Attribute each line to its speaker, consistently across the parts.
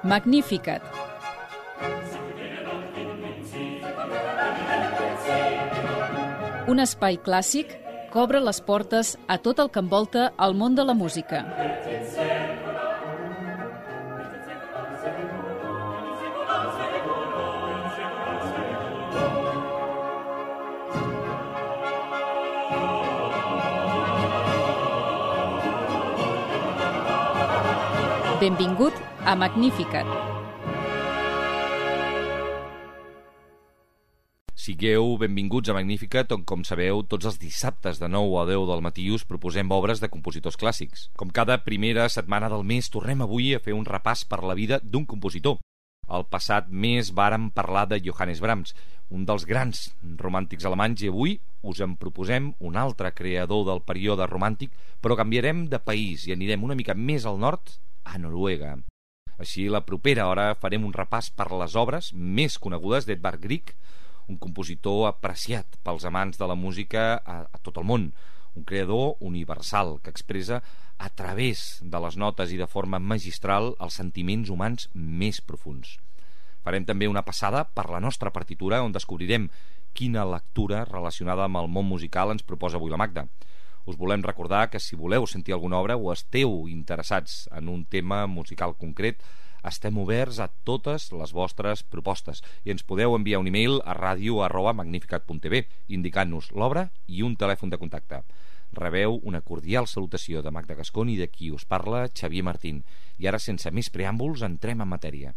Speaker 1: Magnificat. Un espai clàssic que obre les portes a tot el que envolta el món de la música. Benvingut a Magnificat.
Speaker 2: Sigueu benvinguts a Magnificat, on, com sabeu, tots els dissabtes de 9 a 10 del matí us proposem obres de compositors clàssics. Com cada primera setmana del mes, tornem avui a fer un repàs per la vida d'un compositor. El passat mes vàrem parlar de Johannes Brahms, un dels grans romàntics alemanys, i avui us en proposem un altre creador del període romàntic, però canviarem de país i anirem una mica més al nord, a Noruega. Així, la propera hora farem un repàs per les obres més conegudes d'Edvard Grieg, un compositor apreciat pels amants de la música a tot el món, un creador universal que expressa a través de les notes i de forma magistral els sentiments humans més profunds. Farem també una passada per la nostra partitura, on descobrirem quina lectura relacionada amb el món musical ens proposa avui la Magda. Us volem recordar que si voleu sentir alguna obra o esteu interessats en un tema musical concret, estem oberts a totes les vostres propostes i ens podeu enviar un email a radio@magnificat.tv indicant-nos l'obra i un telèfon de contacte. Rebeu una cordial salutació de Magda Gascón i de qui us parla, Xavier Martín. I ara, sense més preàmbuls, entrem en matèria.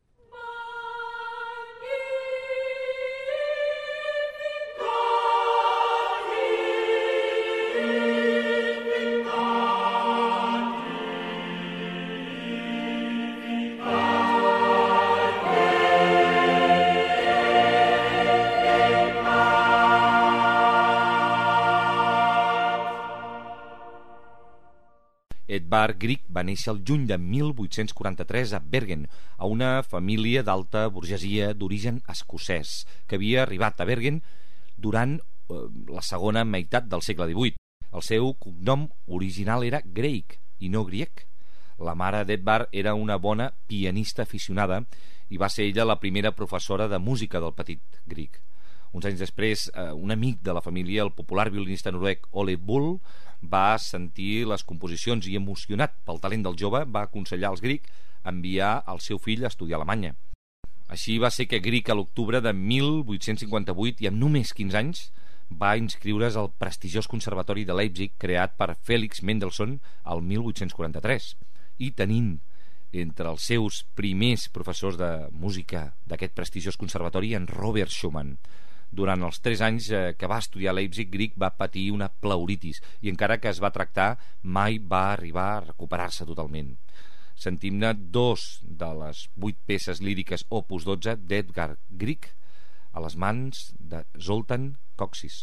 Speaker 2: Edvard Grieg va néixer el juny de 1843 a Bergen, a una família d'alta burgesia d'origen escocès, que havia arribat a Bergen durant la segona meitat del segle XVIII. El seu cognom original era Greig i no Grieg. La mare d'Edvard era una bona pianista aficionada i va ser ella la primera professora de música del petit Grieg. Uns anys després, un amic de la família, el popular violinista noruec Ole Bull, va sentir les composicions i, emocionat pel talent del jove, va aconsellar als Grieg enviar el seu fill a estudiar a Alemanya. Així va ser que Grieg, a l'octubre de 1858, i amb només 15 anys, va inscriure's al prestigiós conservatori de Leipzig, creat per Felix Mendelssohn el 1843, i tenint entre els seus primers professors de música d'aquest prestigiós conservatori en Robert Schumann. Durant els 3 anys que va estudiar a Leipzig, Grieg va patir una pleuritis i, encara que es va tractar, mai va arribar a recuperar-se totalment. Sentim-ne 2 de les 8 peces líriques opus 12 d'Edvard Grieg a les mans de Zoltán Kocsis.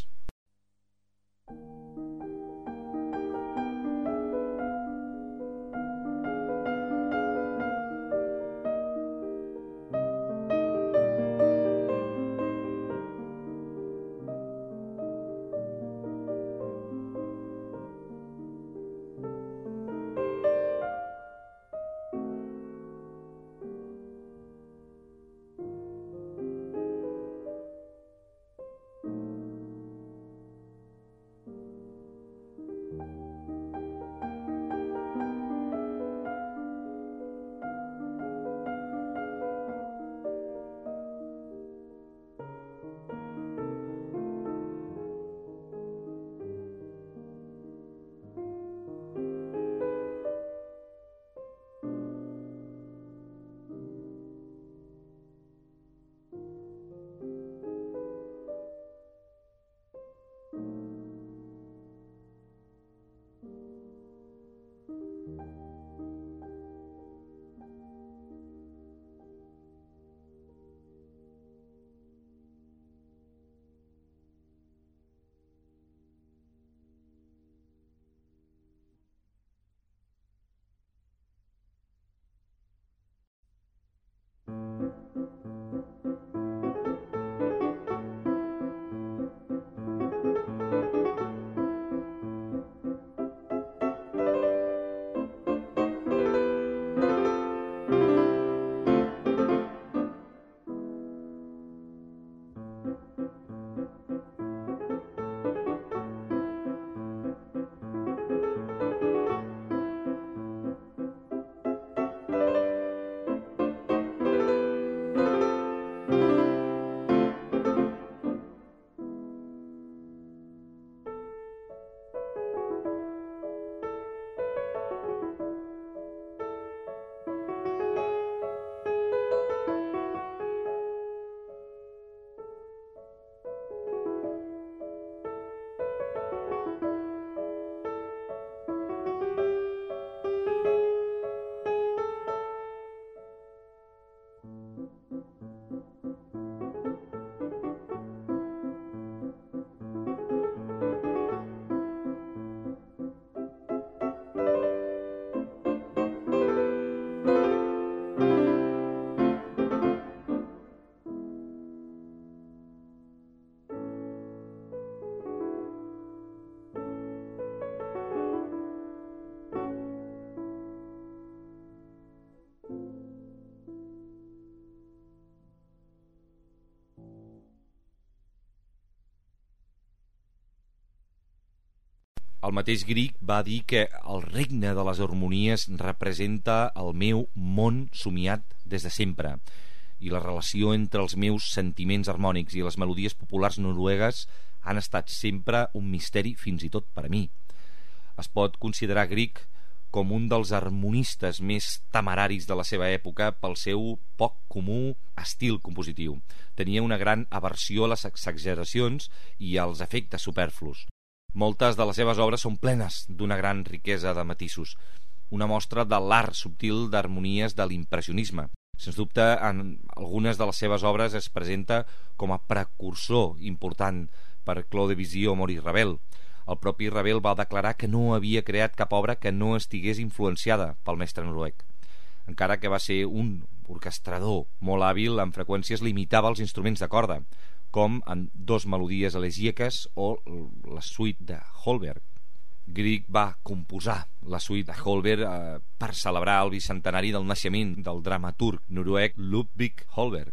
Speaker 2: El mateix Grieg va dir que el regne de les harmonies representa el meu món somiat des de sempre, i la relació entre els meus sentiments harmònics i les melodies populars noruegues han estat sempre un misteri fins i tot per a mi. Es pot considerar Grieg com un dels harmonistes més temeraris de la seva època pel seu poc comú estil compositiu. Tenia una gran aversió a les exageracions i als efectes superflus. Moltes de les seves obres són plenes d'una gran riquesa de matisos, una mostra de l'art subtil d'harmonies de l'impressionisme. Sens dubte, en algunes de les seves obres es presenta com a precursor important per Claude Debussy o Maurice Ravel. El propi Ravel va declarar que no havia creat cap obra que no estigués influenciada pel mestre noruec. Encara que va ser un orquestrador molt hàbil, amb freqüències limitava els instruments de corda, com en dos melodies elegíaques o la suite de Holberg. Grieg va composar la suite de Holberg per celebrar el bicentenari del naixement del dramaturg noruec Ludvig Holberg.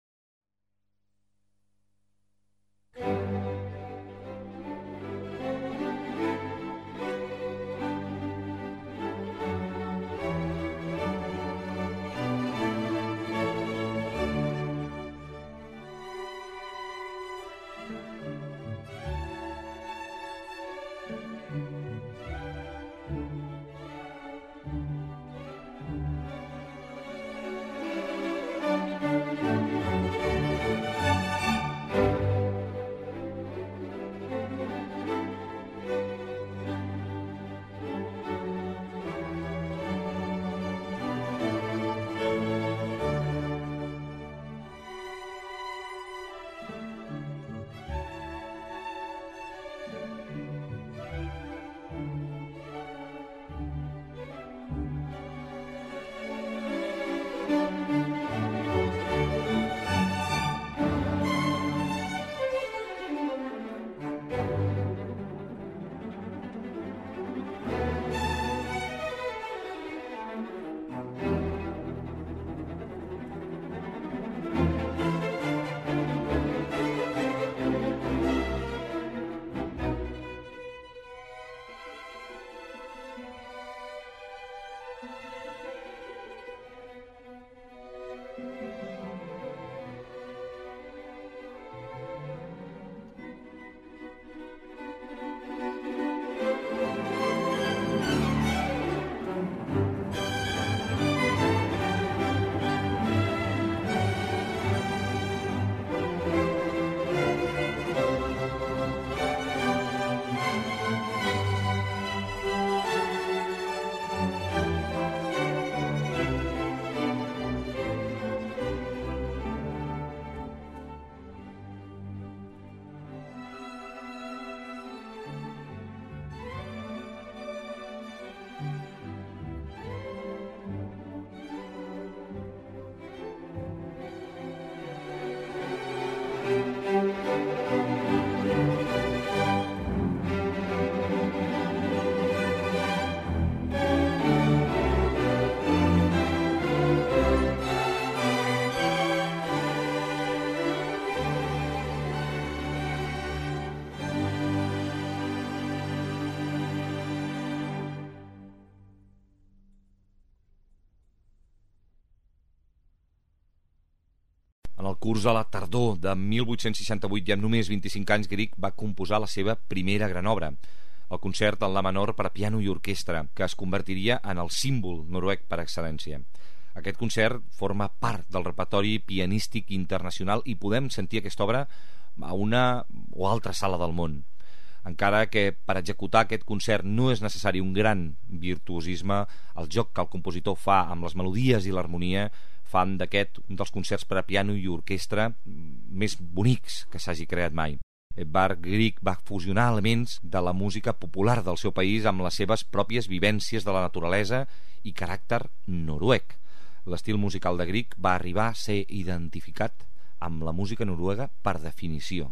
Speaker 2: En el curs de la tardor de 1868 i amb només 25 anys, Grieg va composar la seva primera gran obra, el concert en la menor per a piano i orquestra, que es convertiria en el símbol noruec per excel·lència. Aquest concert forma part del repertori pianístic internacional i podem sentir aquesta obra a una o altra sala del món. Encara que per executar aquest concert no és necessari un gran virtuosisme, el joc que el compositor fa amb les melodies i l'harmonia fan d'aquest un dels concerts per a piano i orquestra més bonics que s'hagi creat mai. Edvard Grieg va fusionar elements de la música popular del seu país amb les seves pròpies vivències de la naturalesa i caràcter noruec. L'estil musical de Grieg va arribar a ser identificat amb la música noruega per definició.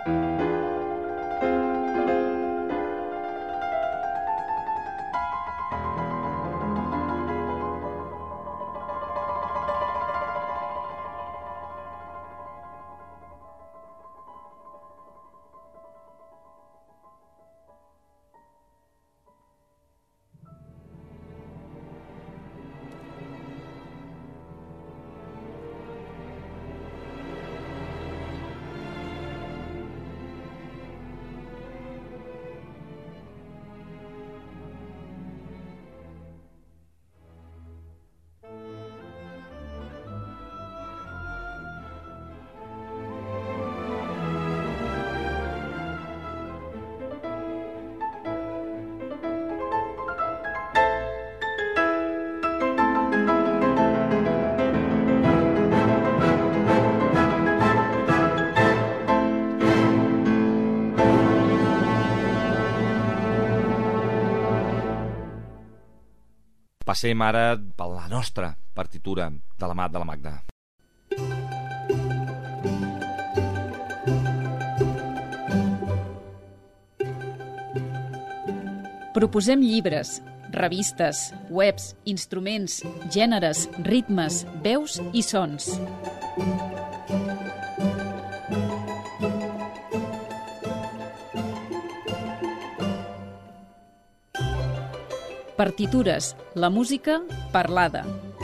Speaker 2: Passem ara per la nostra partitura de la mà de la Magda.
Speaker 1: Proposem llibres, revistes, webs, instruments, gèneres, ritmes, veus i sons. Partitures, la música parlada.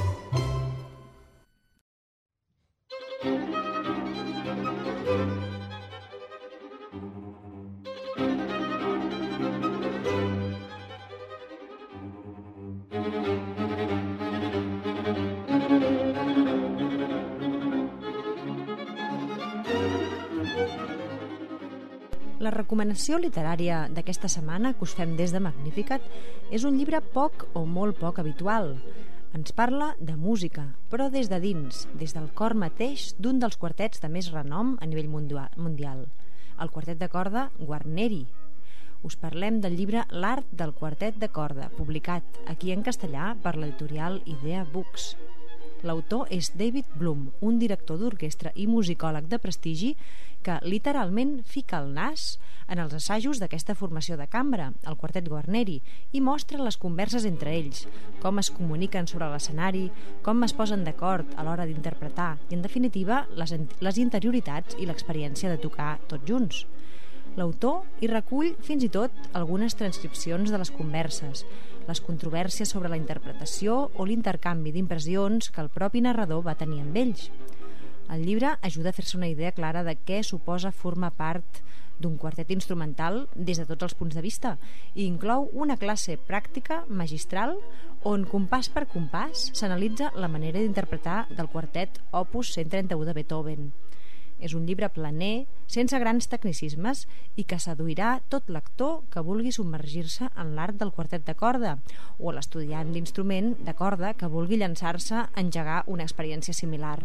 Speaker 3: La recomanació literària d'aquesta setmana que us fem des de Magnificat és un llibre poc o molt poc habitual. Ens parla de música, però des de dins, des del cor mateix d'un dels quartets de més renom a nivell mundial, el quartet de corda Guarneri. Us parlem del llibre L'art del quartet de corda, publicat aquí en castellà per l'editorial Idea Books. L'autor és David Bloom, un director d'orquestra i musicòleg de prestigi que literalment fica el nas en els assajos d'aquesta formació de cambra, el quartet Guarneri, i mostra les converses entre ells, com es comuniquen sobre l'escenari, com es posen d'acord a l'hora d'interpretar i, en definitiva, les interioritats i l'experiència de tocar tots junts. L'autor hi recull fins i tot algunes transcripcions de les converses, les controvèrsies sobre la interpretació o l'intercanvi d'impressions que el propi narrador va tenir amb ells. El llibre ajuda a fer-se una idea clara de què suposa formar part d'un quartet instrumental des de tots els punts de vista i inclou una classe pràctica magistral on, compàs per compàs, s'analitza la manera d'interpretar del quartet Opus 131 de Beethoven. És un llibre planer, sense grans tecnicismes i que seduirà tot lector que vulgui submergir-se en l'art del quartet de corda o l'estudiant d'instrument de corda que vulgui llançar-se a engegar una experiència similar.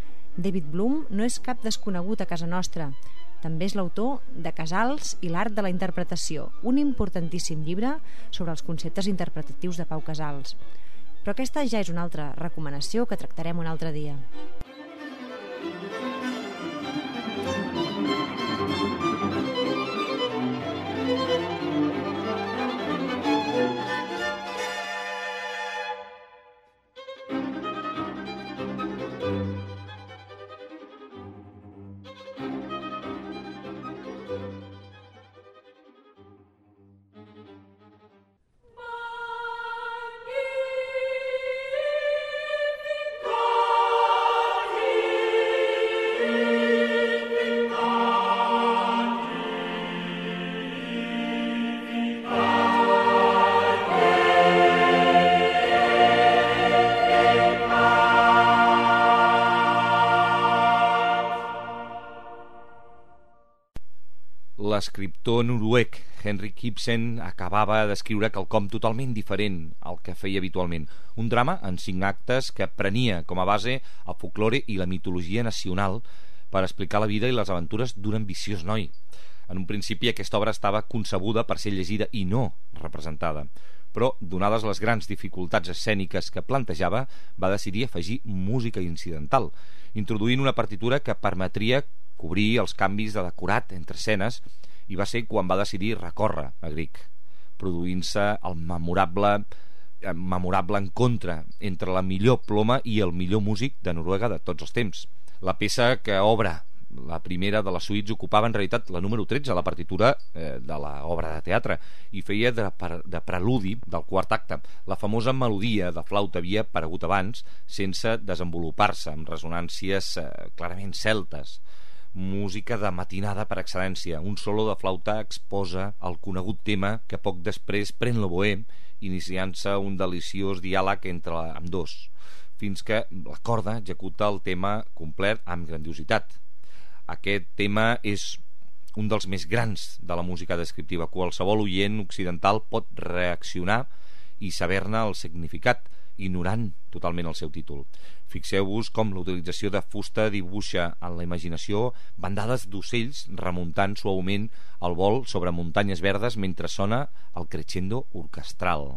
Speaker 3: David Bloom no és cap desconegut a casa nostra. També és l'autor de Casals i l'art de la interpretació, un importantíssim llibre sobre els conceptes interpretatius de Pau Casals. Però aquesta ja és una altra recomanació que tractarem un altre dia.
Speaker 2: L'escriptor noruec Henrik Ibsen acabava d'escriure quelcom totalment diferent al que feia habitualment, un drama en 5 actes que prenia com a base el folklore i la mitologia nacional per explicar la vida i les aventures d'un ambiciós noi. En un principi aquesta obra estava concebuda per ser llegida i no representada, però, donades les grans dificultats escèniques que plantejava, va decidir afegir música incidental, introduint una partitura que permetria cobrir els canvis de decorat entre escenes, i va ser quan va decidir recórrer a Grieg, produint-se el memorable encontre entre la millor ploma i el millor músic de Noruega de tots els temps. La peça que obre la primera de les suites ocupava en realitat la número 13 a la partitura de l'obra de teatre i feia de preludi del quart acte. La famosa melodia de flauta havia aparegut abans sense desenvolupar-se, amb resonàncies clarament celtes. Música de matinada per excel·lència. Un solo de flauta exposa el conegut tema que poc després pren l'oboè, iniciant-se un deliciós diàleg entre ambdós, fins que la corda executa el tema complet amb grandiositat. Aquest tema és un dels més grans de la música descriptiva. Qualsevol oient occidental pot reaccionar i saber-ne el significat, ignorant totalment el seu títol. Fixeu-vos com la utilització de fusta dibuixa en la imaginació bandades d'ocells remuntant suaument el vol sobre muntanyes verdes mentre sona el crescendo orquestral.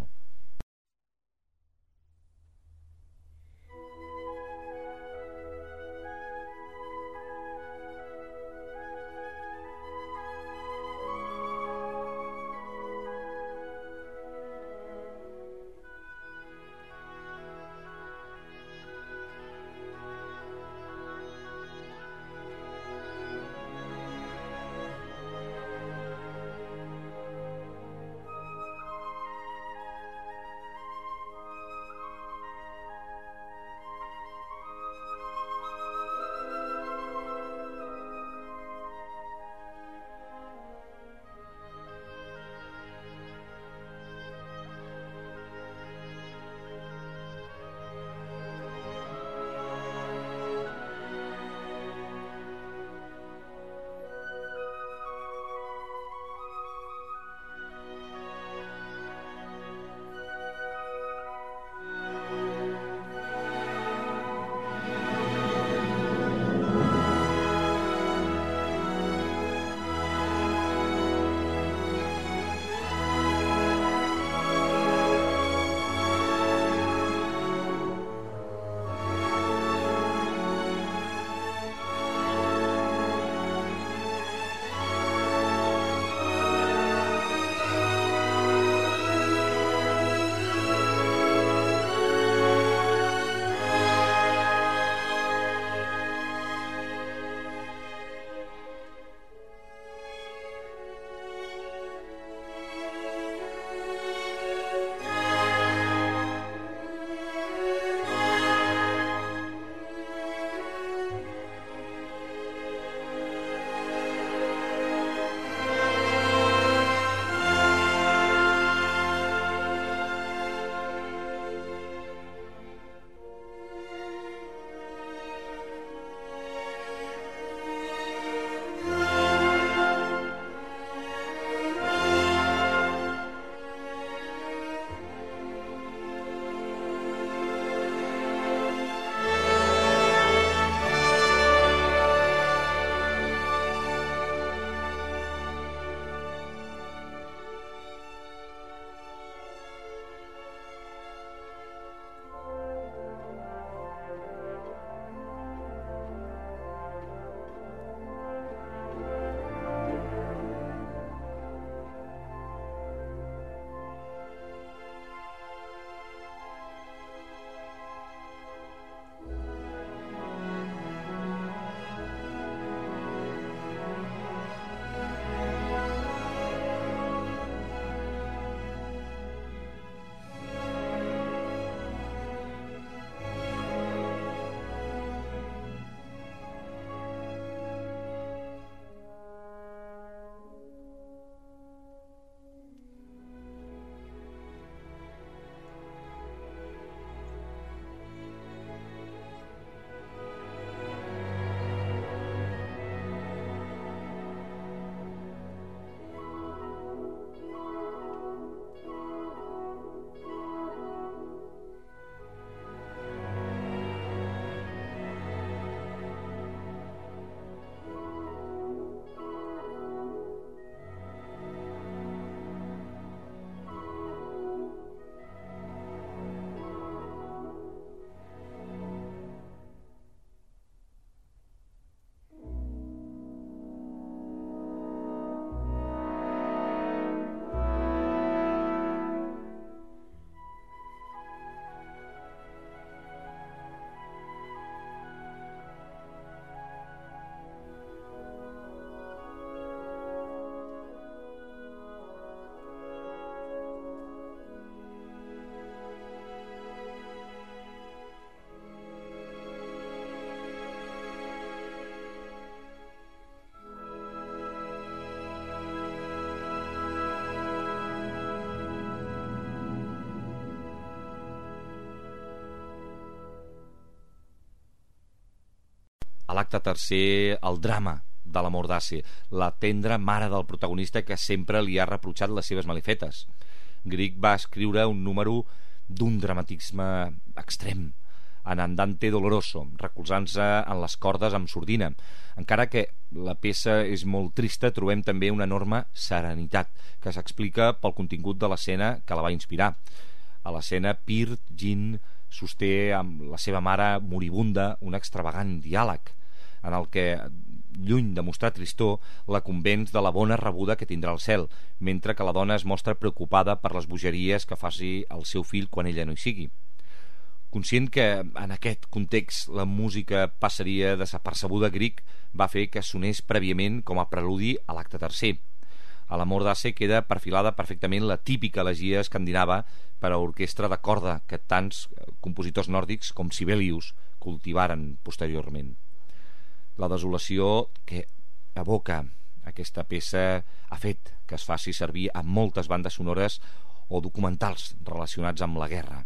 Speaker 2: l'acte tercer el drama de la Mordace, la tendra mare del protagonista que sempre li ha reprotxat les seves malifetes. Grieg va escriure un número d'un dramatisme extrem, en Andante Doloroso, recolzant-se en les cordes amb sordina. Encara que la peça és molt trista, trobem també una enorme serenitat que s'explica pel contingut de l'escena que la va inspirar. A l'escena, Pirt Jean sosté amb la seva mare moribunda un extravagant diàleg en el que, lluny de mostrar tristor, la convenç de la bona rebuda que tindrà al cel, mentre que la dona es mostra preocupada per les bogeries que faci el seu fill quan ella no hi sigui. Conscient que en aquest context la música passaria desapercebuda, Grieg va fer que sonés prèviament com a preludi a l'acte tercer. A la Mordace queda perfilada perfectament la típica elegia escandinava per a orquestra de corda que tants compositors nòrdics com Sibelius cultivaren posteriorment. La desolació que evoca aquesta peça ha fet que es faci servir a moltes bandes sonores o documentals relacionats amb la guerra.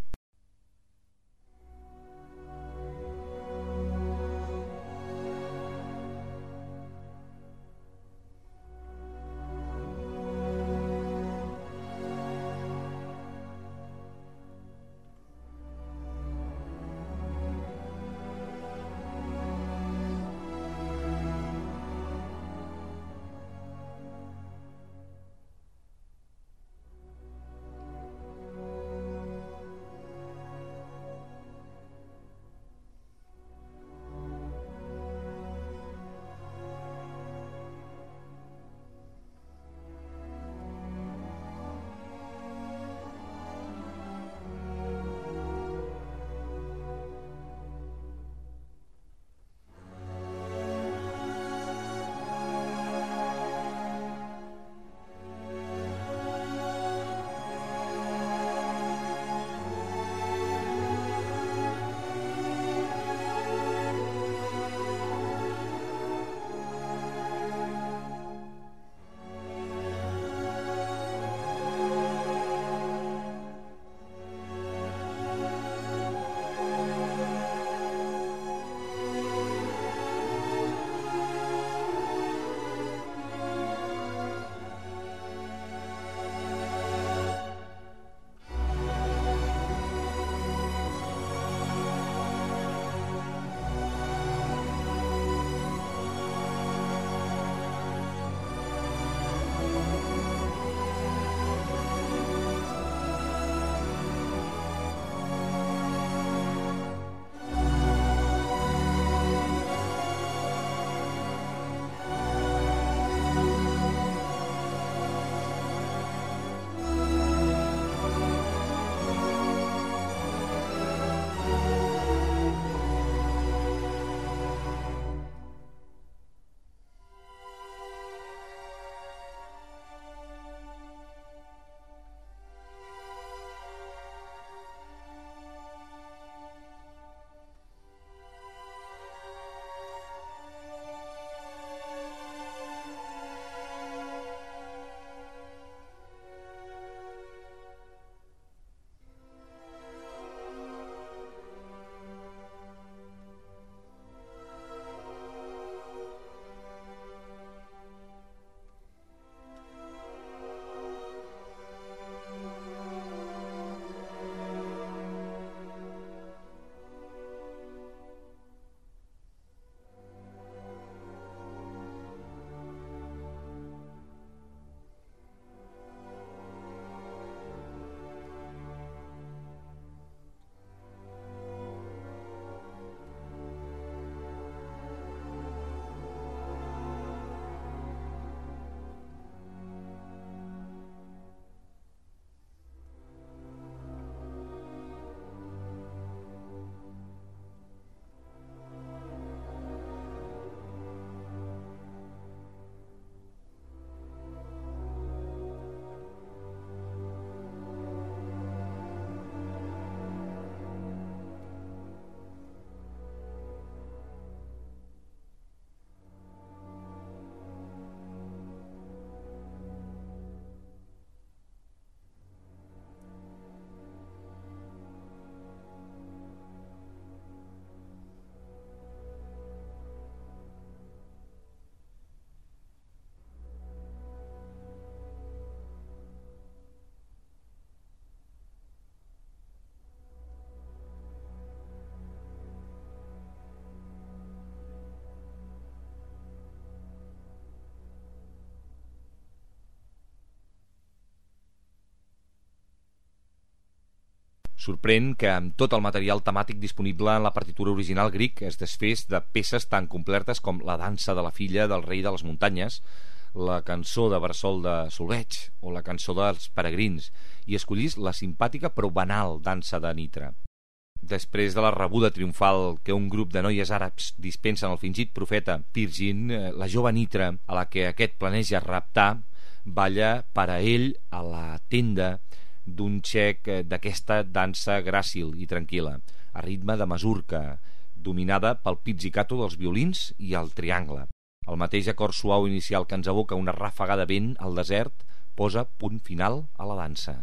Speaker 2: Sorprèn que amb tot el material temàtic disponible en la partitura original Grieg es desfés de peces tan complertes com la dansa de la filla del rei de les muntanyes, la cançó de Bressol de Solveig o la cançó dels peregrins, i escollís la simpàtica però banal dansa de Nitra. Després de la rebuda triomfal que un grup de noies àrabs dispensen al fingit profeta Pirgin, la jove Nitra, a la que aquest planeja raptar, balla per a ell a la tenda d'un xec d'aquesta dansa gràcil i tranquil·la, a ritme de masurca, dominada pel pizzicato dels violins i el triangle. El mateix acord suau inicial que ens evoca una ràfaga de vent al desert posa punt final a la dansa.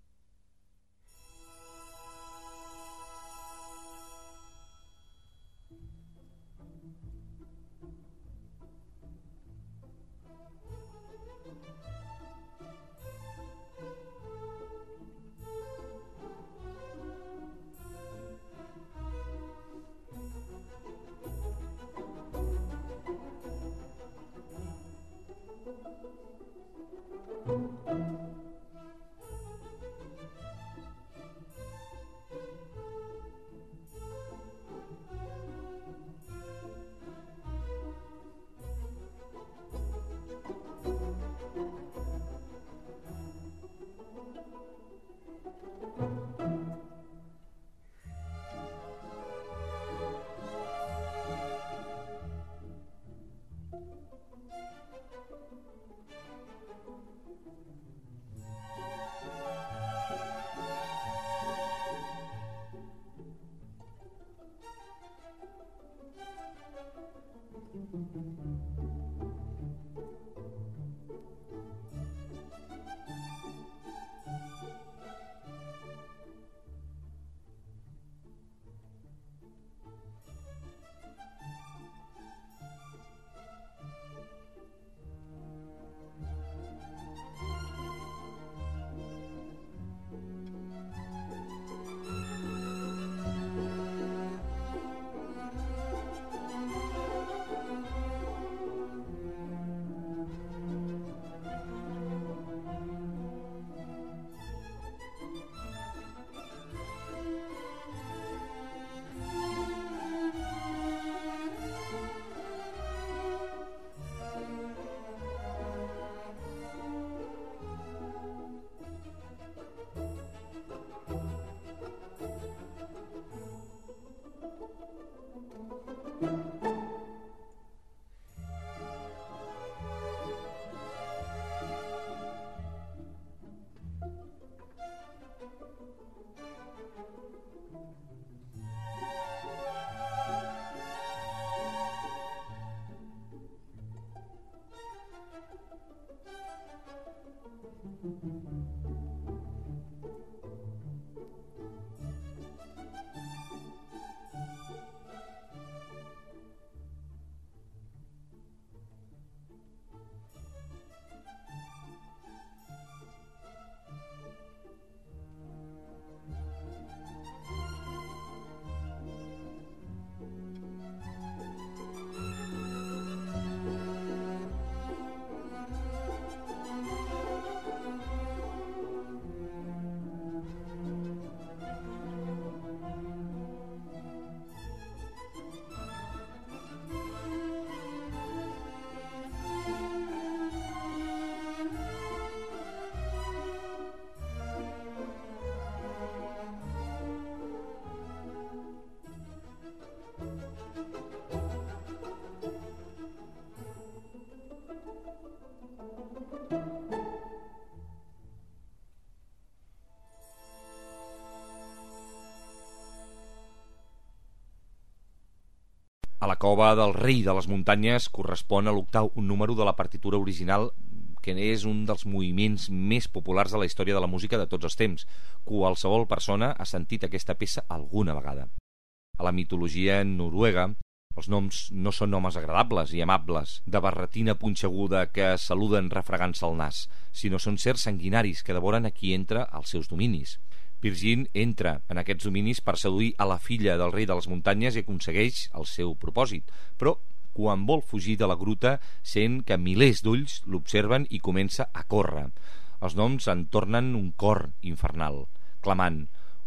Speaker 2: A la cova del rei de les muntanyes correspon a l'octau número de la partitura original, que és un dels moviments més populars de la història de la música de tots els temps. Qualsevol persona ha sentit aquesta peça alguna vegada. A la mitologia noruega, els noms no són homes agradables i amables, de barretina punxeguda que saluden refregant-se el nas, sinó són certs sanguinaris que devoren a qui entra als seus dominis. Pirgin entra en aquests dominis per seduir a la filla del rei de les muntanyes i aconsegueix el seu propòsit, però quan vol fugir de la gruta sent que milers d'ulls l'observen i comença a córrer. Els noms en tornen un cor infernal, clamant: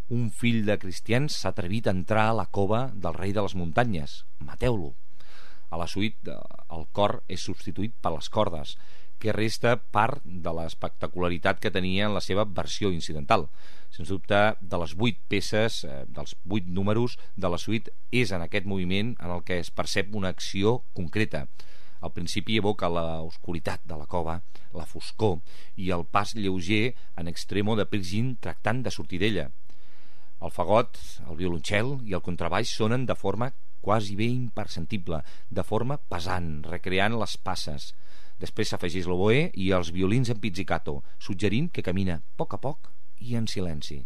Speaker 2: Un fill de cristians s'ha atrevit a entrar a la cova del rei de les muntanyes. Mateu-lo. A la suite, el cor és substituït per les cordes, que resta part de l'espectacularitat que tenia en la seva versió incidental. Sens dubte, de les 8 peces, dels 8 números de la suite, és en aquest moviment en el que es percep una acció concreta. Al principi evoca l'oscuritat de la cova, la foscor i el pas lleuger en extremo de Prigin tractant de sortir d'ella. El fagot, el violoncel i el contrabaix sonen de forma quasi bé imperceptible, de forma pesant, recreant les passes. Després s'afegeix l'oboè i els violins en pizzicato, suggerint que camina a poc i en silenci.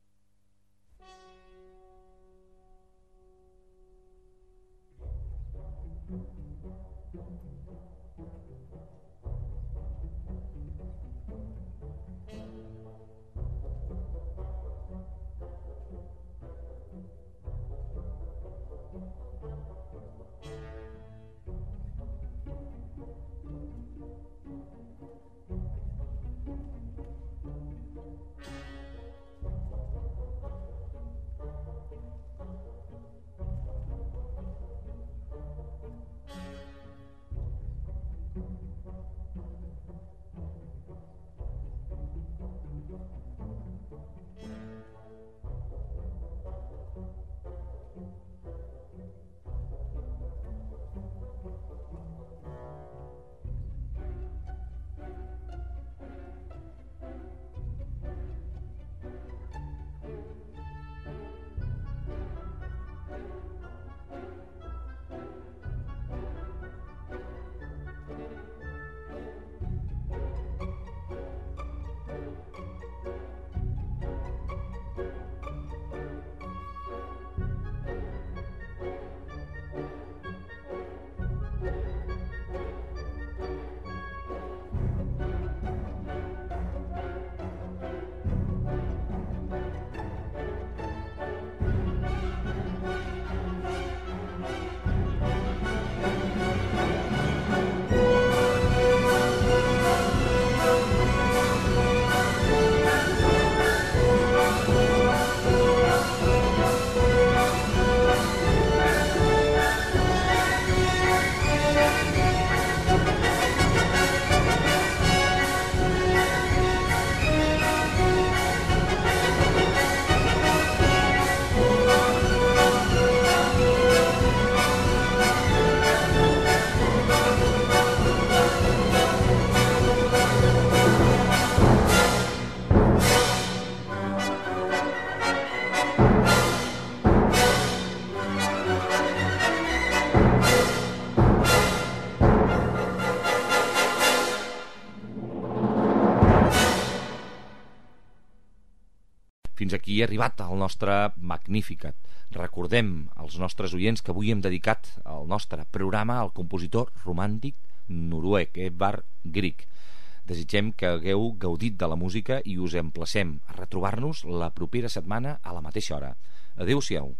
Speaker 2: Fins aquí ha arribat el nostre Magnificat. Recordem als nostres oients que avui hem dedicat el nostre programa al compositor romàntic noruec Edvard Grieg. Desitgem que hagueu gaudit de la música i us emplacem a retrobar-nos la propera setmana a la mateixa hora. Adéu-siau.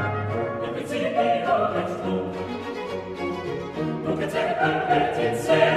Speaker 4: Say